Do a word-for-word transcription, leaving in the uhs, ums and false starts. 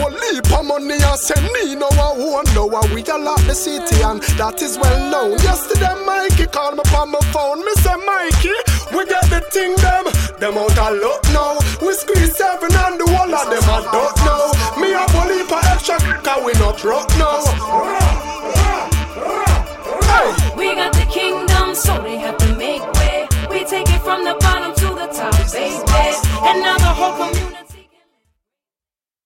whole heap of money and say me no one won't know how we a lot the city and that is well known. Yesterday Mikey called me on my phone. Me say Mikey, we get the thing them. Them out of luck now. We squeeze seven and the whole of them I don't know. Me a whole heap of extra cause we not rock now. Hey. We got the kingdom so they have to make way. We take it from the bottom to the top, baby. And now the whole community